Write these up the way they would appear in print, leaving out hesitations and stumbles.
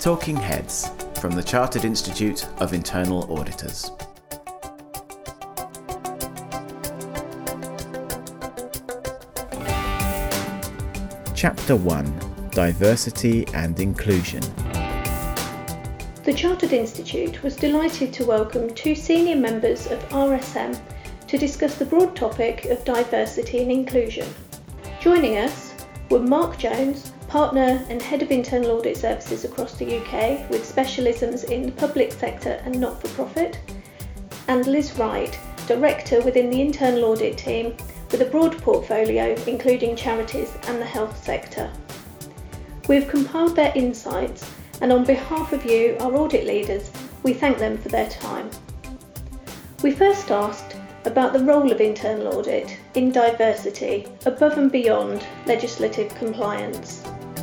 Talking Heads from the Chartered Institute of Internal Auditors. Chapter 1: Diversity and Inclusion. The Chartered Institute was delighted to welcome two senior members of RSM to discuss the broad topic of diversity and inclusion. Joining us were Mark Jones, Partner and Head of Internal Audit Services across the UK with specialisms in the public sector and not-for-profit, and Liz Wright, Director within the Internal Audit team with a broad portfolio including charities and the health sector. We have compiled their insights, and on behalf of you, our audit leaders, we thank them for their time. We first asked about the role of internal audit in diversity above and beyond legislative compliance.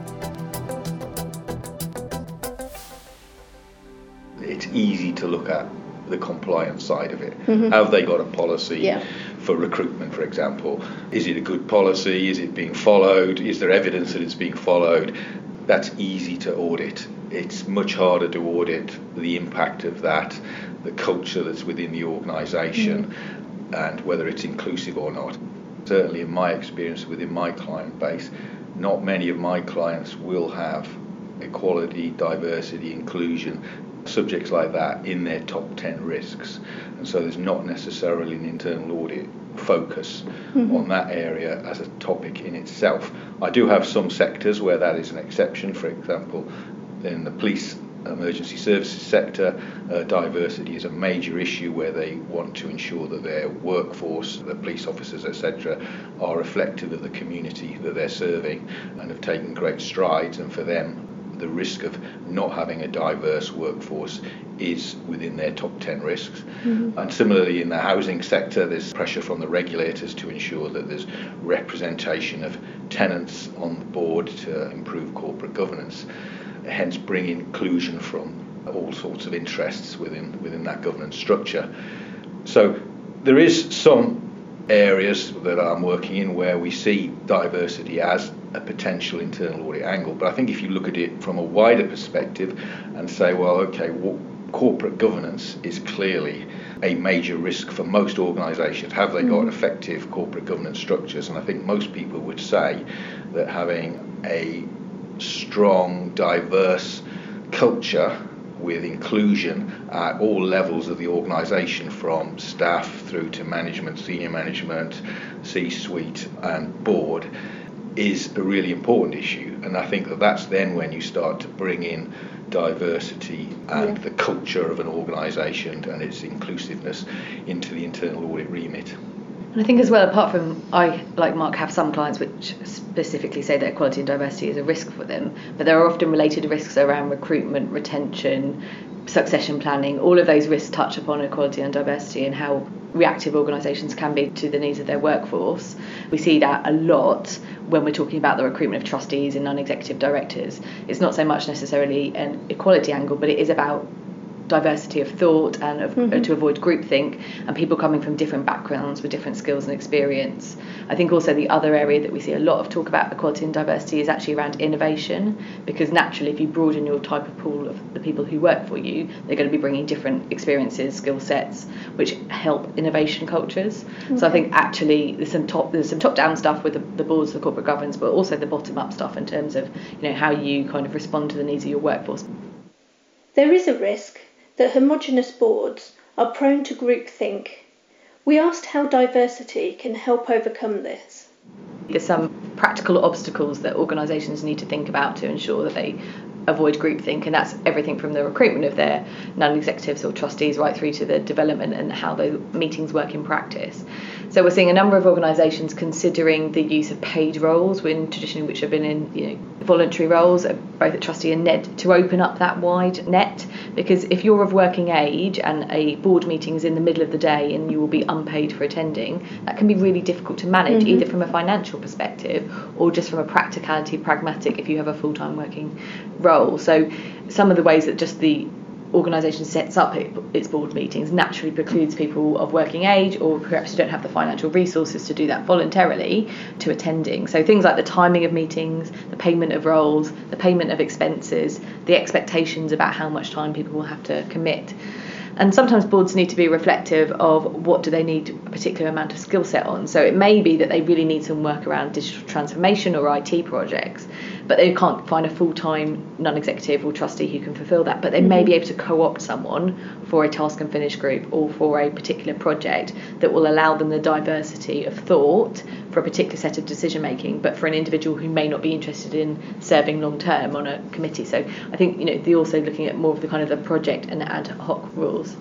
It's easy to look at the compliance side of it. Have they got a policy for recruitment, for example? Is it a good policy? Is it being followed? Is there evidence that it's being followed? That's easy to audit. It's much harder to audit the impact of that, the culture that's within the organisation, and whether it's inclusive or not. Certainly in my experience within my client base, not many of my clients will have equality, diversity, inclusion, subjects like that in their top 10 risks. And so there's not necessarily an internal audit focus on that area as a topic in itself. I do have some sectors where that is an exception. For example, in the police emergency services sector, diversity is a major issue where they want to ensure that their workforce, the police officers, etc., are reflective of the community that they're serving and have taken great strides. And for them, the risk of not having a diverse workforce is within their top 10 risks. And similarly in the housing sector, there's pressure from the regulators to ensure that there's representation of tenants on the board to improve corporate governance, hence bring inclusion from all sorts of interests within that governance structure. So there is some areas that I'm working in where we see diversity as a potential internal audit angle, but I think if you look at it from a wider perspective and say, well, okay, corporate governance is clearly a major risk for most organisations. Have they got effective corporate governance structures? And I think most people would say that having a strong, diverse culture with inclusion at all levels of the organisation, from staff through to management, senior management, C-suite and board, is a really important issue. And I think that's then when you start to bring in diversity and the culture of an organisation and its inclusiveness into the internal audit remit. And I think as well, apart from, I, like Mark, have some clients which specifically say that equality and diversity is a risk for them, but there are often related risks around recruitment, retention, succession planning. All of those risks touch upon equality and diversity and how reactive organisations can be to the needs of their workforce. We see that a lot when we're talking about the recruitment of trustees and non-executive directors. It's not so much necessarily an equality angle, but it is about diversity of thought and to avoid groupthink and people coming from different backgrounds with different skills and experience. I think also the other area that we see a lot of talk about equality and diversity is actually around innovation, because naturally if you broaden your type of pool of the people who work for you, they're going to be bringing different experiences, skill sets, which help innovation cultures. So I think actually there's some top-down stuff with the boards, the corporate governance, but also the bottom-up stuff in terms of how you kind of respond to the needs of your workforce. There is a risk that homogenous boards are prone to groupthink. We asked how diversity can help overcome this. There's some practical obstacles that organisations need to think about to ensure that they avoid groupthink, and that's everything from the recruitment of their non-executives or trustees right through to the development and how the meetings work in practice. So we're seeing a number of organisations considering the use of paid roles when traditionally which have been in voluntary roles, both at trustee and NED, to open up that wide net, because if you're of working age and a board meeting is in the middle of the day and you will be unpaid for attending, that can be really difficult to manage, either from a financial perspective or just from a practicality, pragmatic, if you have a full-time working role. So some of the ways that just the organisation sets up its board meetings naturally precludes people of working age, or perhaps don't have the financial resources to do that voluntarily, to attending. So things like the timing of meetings, the payment of roles, the payment of expenses, the expectations about how much time people will have to commit. And sometimes boards need to be reflective of what do they need a particular amount of skill set on. So it may be that they really need some work around digital transformation or IT projects, but they can't find a full-time non-executive or trustee who can fulfil that. But they may be able to co-opt someone for a task and finish group or for a particular project that will allow them the diversity of thought for a particular set of decision making, but for an individual who may not be interested in serving long term on a committee. So I think, they're also looking at more of the kind of the project and ad hoc rules.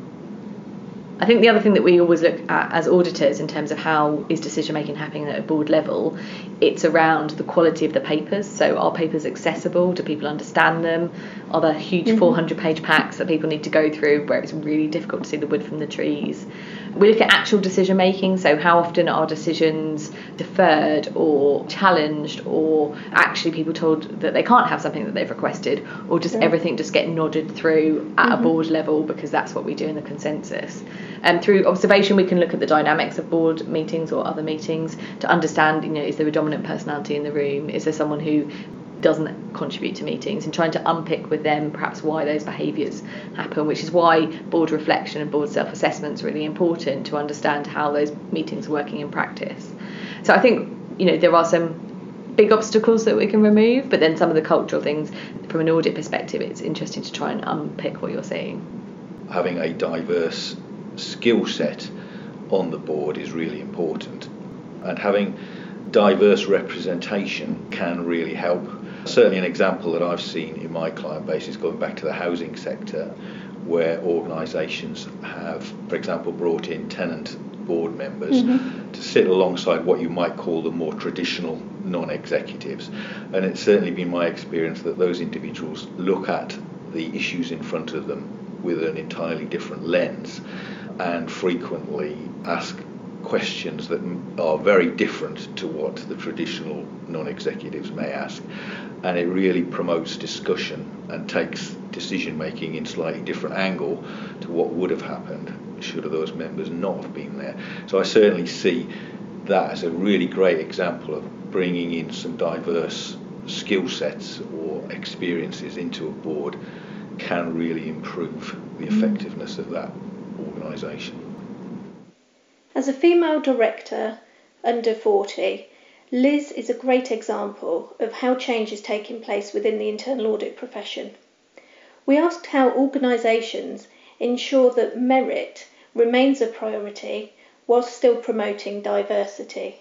I think the other thing that we always look at as auditors in terms of how is decision making happening at a board level, it's around the quality of the papers. So are papers accessible? Do people understand them? Are there huge 400-page packs that people need to go through where it's really difficult to see the wood from the trees? We look at actual decision making, so how often are decisions deferred or challenged, or actually people told that they can't have something that they've requested, or does everything just get nodded through at a board level because that's what we do in the consensus. And through observation we can look at the dynamics of board meetings or other meetings to understand, is there a dominant personality in the room? Is there someone who doesn't contribute to meetings, and trying to unpick with them perhaps why those behaviours happen, which is why board reflection and board self-assessment is really important to understand how those meetings are working in practice. So I think there are some big obstacles that we can remove, but then some of the cultural things from an audit perspective, it's interesting to try and unpick what you're seeing. Having a diverse skill set on the board is really important, and having diverse representation can really help. Certainly an example that I've seen in my client base is going back to the housing sector, where organisations have, for example, brought in tenant board members to sit alongside what you might call the more traditional non-executives. And it's certainly been my experience that those individuals look at the issues in front of them with an entirely different lens, and frequently ask questions that are very different to what the traditional non-executives may ask, and it really promotes discussion and takes decision making in slightly different angle to what would have happened should those members not have been there. So I certainly see that as a really great example of bringing in some diverse skill sets or experiences into a board can really improve the effectiveness of that organisation. As a female director under 40, Liz is a great example of how change is taking place within the internal audit profession. We asked how organisations ensure that merit remains a priority whilst still promoting diversity.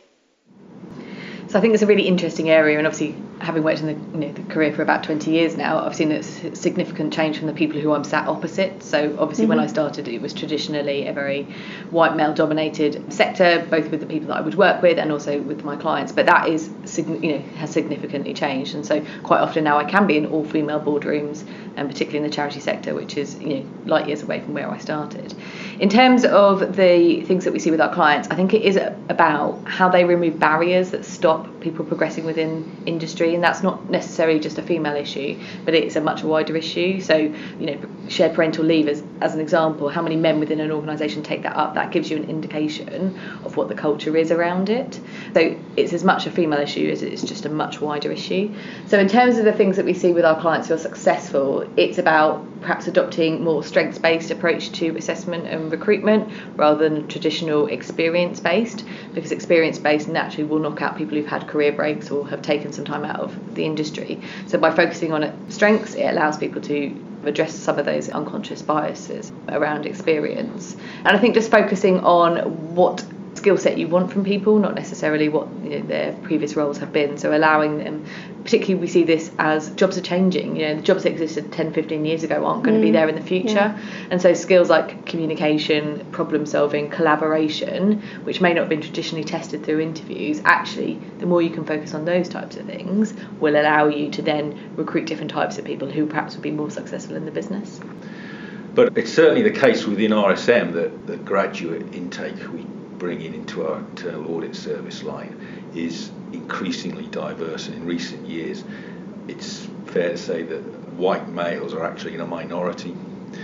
So I think it's a really interesting area, and obviously having worked in the career for about 20 years now, I've seen a significant change from the people who I'm sat opposite. So obviously when I started, it was traditionally a very white male dominated sector, both with the people that I would work with and also with my clients. But that is has significantly changed, and so quite often now I can be in all female boardrooms, and particularly in the charity sector, which is light years away from where I started. In terms of the things that we see with our clients, I think it is about how they remove barriers that stop people progressing within industry, and that's not necessarily just a female issue, but it's a much wider issue. So shared parental leave as an example, how many men within an organisation take that up, that gives you an indication of what the culture is around it. So it's as much a female issue as it's just a much wider issue. So in terms of the things that we see with our clients who are successful, it's about perhaps adopting more strengths-based approach to assessment and recruitment rather than traditional experience-based, because experience-based naturally will knock out people who've had career breaks or have taken some time out of the industry. So by focusing on strengths, it allows people to address some of those unconscious biases around experience. And I think just focusing on what skill set you want from people, not necessarily what their previous roles have been. So allowing them, particularly we see this as jobs are changing. The jobs that existed 10-15 years ago aren't going to be there in the future, and so skills like communication, problem solving, collaboration, which may not have been traditionally tested through interviews, actually the more you can focus on those types of things will allow you to then recruit different types of people who perhaps would be more successful in the business. But it's certainly the case within RSM that the graduate intake we bring into our internal audit service line is increasingly diverse, and in recent years it's fair to say that white males are actually in a minority,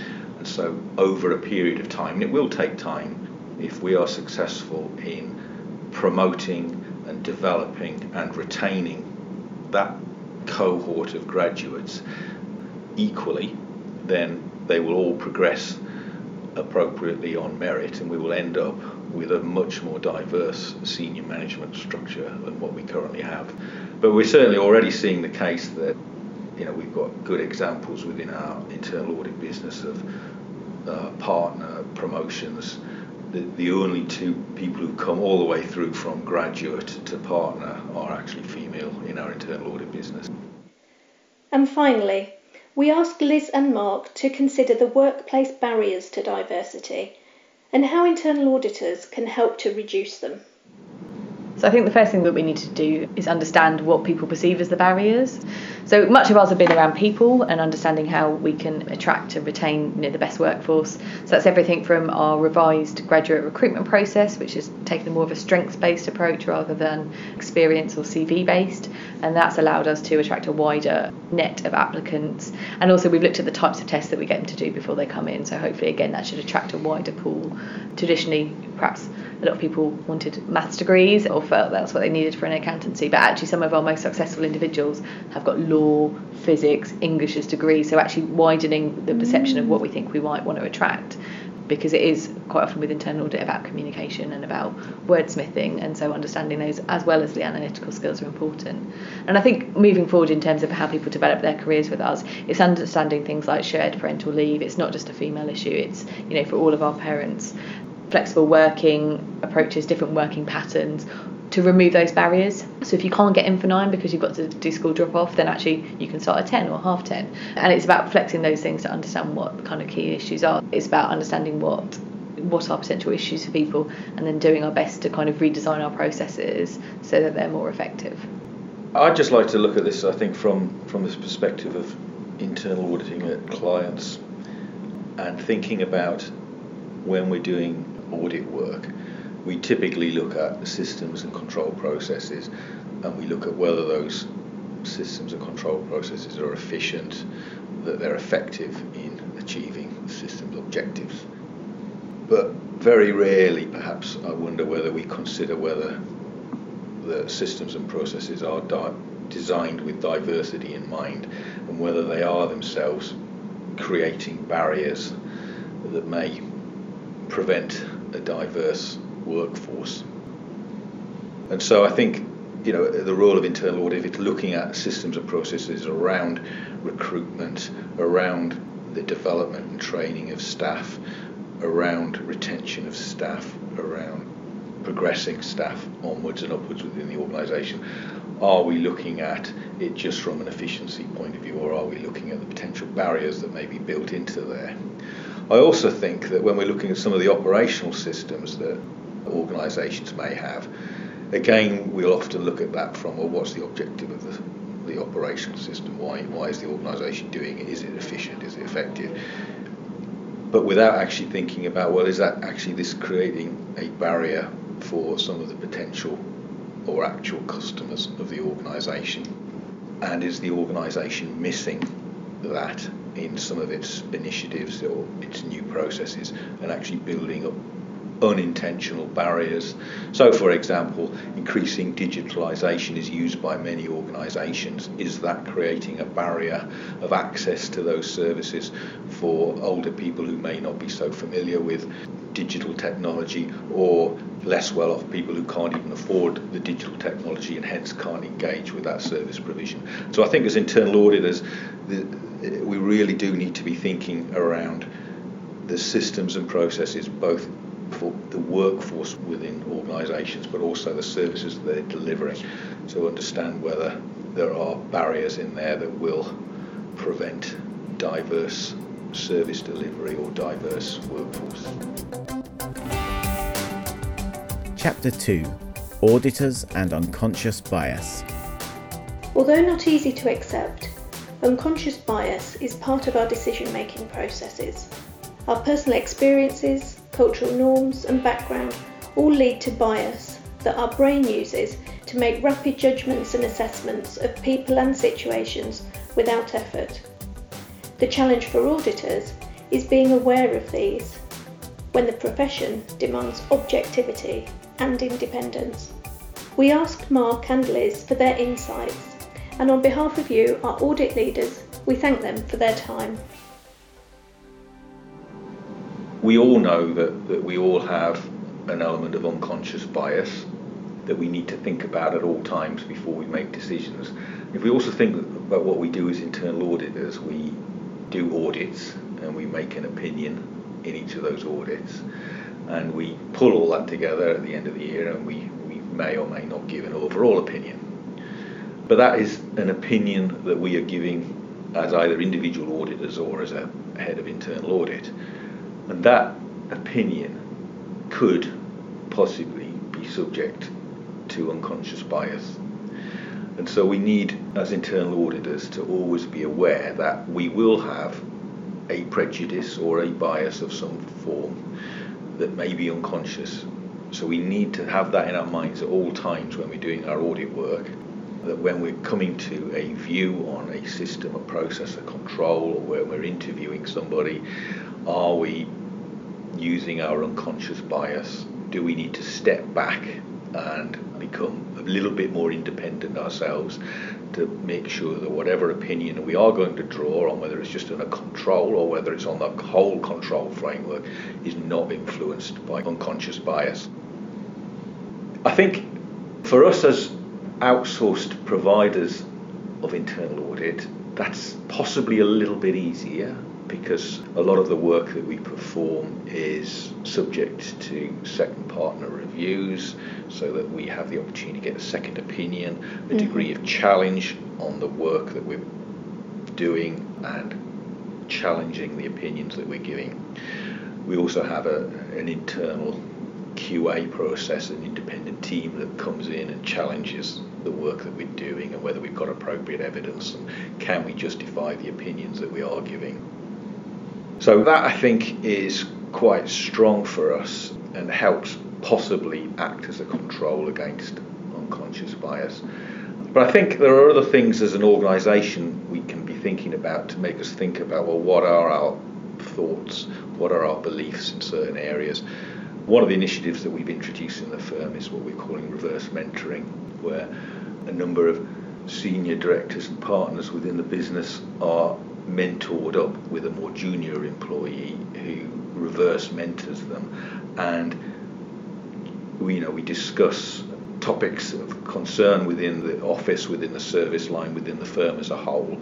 So over a period of time, and it will take time, if we are successful in promoting and developing and retaining that cohort of graduates equally, then they will all progress appropriately on merit, and we will end up with a much more diverse senior management structure than what we currently have. But we're certainly already seeing the case that, you know, we've got good examples within our internal audit business of partner promotions. The only two people who come all the way through from graduate to partner are actually female in our internal audit business. And finally, we asked Liz and Mark to consider the workplace barriers to diversity and how internal auditors can help to reduce them. So I think the first thing that we need to do is understand what people perceive as the barriers. So much of ours have been around people and understanding how we can attract and retain, the best workforce. So that's everything from our revised graduate recruitment process, which is taking more of a strengths-based approach rather than experience or CV-based. And that's allowed us to attract a wider net of applicants. And also we've looked at the types of tests that we get them to do before they come in. So hopefully, again, that should attract a wider pool. Traditionally, perhaps a lot of people wanted maths degrees or felt that's what they needed for an accountancy, but actually some of our most successful individuals have got law, physics, English as degrees, so actually widening the perception of what we think we might want to attract, because it is quite often with internal audit about communication and about wordsmithing, and so understanding those as well as the analytical skills are important. And I think moving forward in terms of how people develop their careers with us, it's understanding things like shared parental leave. It's not just a female issue, it's for all of our parents. Flexible working approaches, different working patterns to remove those barriers. So if you can't get in for 9 because you've got to do school drop off, then actually you can start at 10 or half 10. And it's about flexing those things to understand what the kind of key issues are. It's about understanding what are potential issues for people and then doing our best to kind of redesign our processes so that they're more effective. I'd just like to look at this, I think, from this perspective of internal auditing at clients and thinking about when we're doing audit work, we typically look at systems and control processes, and we look at whether those systems and control processes are efficient, that they're effective in achieving the system's objectives. But very rarely, perhaps, I wonder whether we consider whether the systems and processes are designed with diversity in mind, and whether they are themselves creating barriers that may prevent a diverse workforce. And so I think the role of internal audit is looking at systems and processes around recruitment, around the development and training of staff, around retention of staff, around progressing staff onwards and upwards within the organisation. Are we looking at it just from an efficiency point of view, or are we looking at the potential barriers that may be built into there? I also think that when we're looking at some of the operational systems that organisations may have, again, we'll often look at that from, well, what's the objective of the operational system? Why is the organisation doing it? Is it efficient? Is it effective? But without actually thinking about, well, is that actually this creating a barrier for some of the potential or actual customers of the organisation? And is the organisation missing that in some of its initiatives or its new processes, and actually building up unintentional barriers? So, for example, increasing digitalisation is used by many organisations. Is that creating a barrier of access to those services for older people who may not be so familiar with digital technology, or less well-off people who can't even afford the digital technology and hence can't engage with that service provision? So I think as internal auditors, we really do need to be thinking around the systems and processes, both for the workforce within organisations, but also the services that they're delivering, to understand whether there are barriers in there that will prevent diverse service delivery or diverse workforce. Chapter 2: Auditors and Unconscious Bias. Although not easy to accept, unconscious bias is part of our decision-making processes. Our personal experiences, cultural norms and background all lead to bias that our brain uses to make rapid judgments and assessments of people and situations without effort. The challenge for auditors is being aware of these when the profession demands objectivity and independence. We asked Mark and Liz for their insights, and on behalf of you, our audit leaders, we thank them for their time. We all know that we all have an element of unconscious bias that we need to think about at all times before we make decisions. If we also think about what we do as internal auditors, we do audits and we make an opinion in each of those audits, and we pull all that together at the end of the year, and we may or may not give an overall opinion. But that is an opinion that we are giving as either individual auditors or as a head of internal audit. And that opinion could possibly be subject to unconscious bias. And so we need, as internal auditors, to always be aware that we will have a prejudice or a bias of some form that may be unconscious. So we need to have that in our minds at all times when we're doing our audit work, that when we're coming to a view on a system, a process, a control, or when we're interviewing somebody, are we using our unconscious bias? Do we need to step back and become a little bit more independent ourselves to make sure that whatever opinion we are going to draw on, whether it's just on a control or whether it's on the whole control framework, is not influenced by unconscious bias? I think for us as outsourced providers of internal audit, that's possibly a little bit easier, because a lot of the work that we perform is subject to second partner reviews, so that we have the opportunity to get a second opinion, a degree of challenge on the work that we're doing and challenging the opinions that we're giving. We also have an internal QA process, an independent team that comes in and challenges the work that we're doing and whether we've got appropriate evidence and can we justify the opinions that we are giving. So that, I think, is quite strong for us and helps possibly act as a control against unconscious bias. But I think there are other things as an organisation we can be thinking about to make us think about, well, what are our thoughts, what are our beliefs in certain areas. One of the initiatives that we've introduced in the firm is what we're calling reverse mentoring, where a number of senior directors and partners within the business are mentored up with a more junior employee who reverse mentors them, and we discuss topics of concern within the office, within the service line, within the firm as a whole,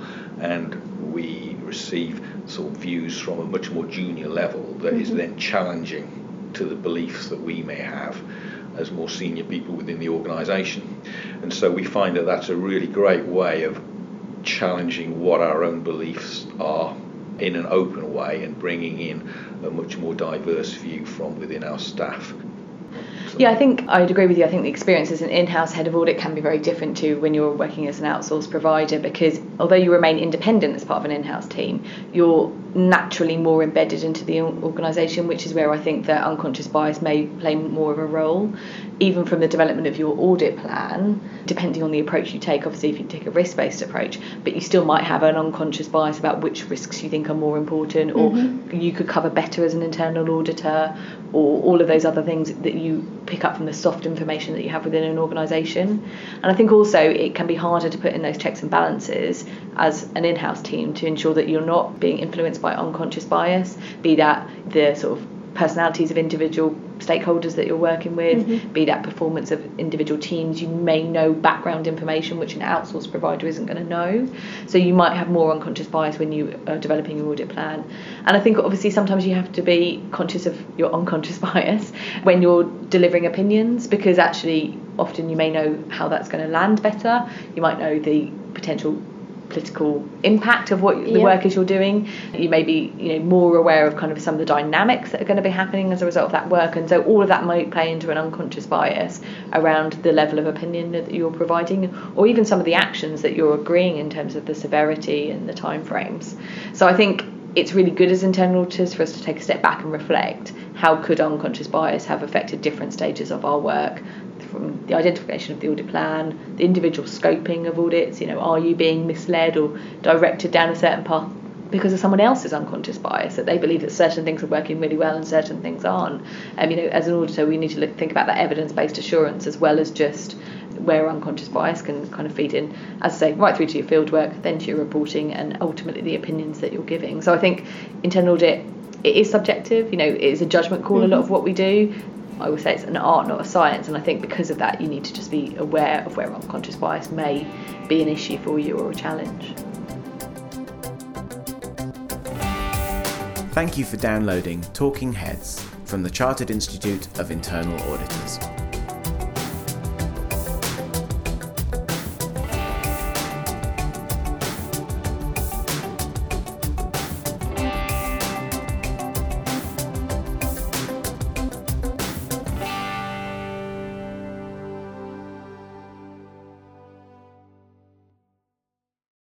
and we receive sort of views from a much more junior level that is then challenging to the beliefs that we may have as more senior people within the organisation. And so we find that that's a really great way of challenging what our own beliefs are in an open way and bringing in a much more diverse view from within our staff. Yeah, I think I'd agree with you. I think the experience as an in-house head of audit can be very different to when you're working as an outsourced provider, because although you remain independent as part of an in-house team, you're naturally more embedded into the organisation, which is where I think that unconscious bias may play more of a role. Even from the development of your audit plan, depending on the approach you take, obviously if you take a risk-based approach, but you still might have an unconscious bias about which risks you think are more important, or you could cover better as an internal auditor, or all of those other things that you pick up from the soft information that you have within an organisation. And I think also it can be harder to put in those checks and balances as an in-house team to ensure that you're not being influenced by unconscious bias, be that the sort of personalities of individual stakeholders that you're working with, be that performance of individual teams. You may know background information which an outsourced provider isn't going to know, so you might have more unconscious bias when you are developing your audit plan. And I think obviously sometimes you have to be conscious of your unconscious bias when you're delivering opinions, because actually often you may know how that's going to land better. You might know the potential political impact of what the work is you're doing. You may be more aware of kind of some of the dynamics that are going to be happening as a result of that work, and so all of that might play into an unconscious bias around the level of opinion that you're providing, or even some of the actions that you're agreeing in terms of the severity and the timeframes. So I think it's really good as internal auditors for us to take a step back and reflect, how could unconscious bias have affected different stages of our work, from the identification of the audit plan, the individual scoping of audits, are you being misled or directed down a certain path because of someone else's unconscious bias, that they believe that certain things are working really well and certain things aren't. As an auditor, we need to think about that evidence-based assurance as well as just where unconscious bias can kind of feed in, as I say, right through to your fieldwork, then to your reporting, and ultimately the opinions that you're giving. So I think internal audit, it is subjective. It is a judgment call. A lot of what we do, I would say it's an art, not a science, and I think because of that you need to just be aware of where unconscious bias may be an issue for you or a challenge. Thank you for downloading Talking Heads from the Chartered Institute of Internal Auditors.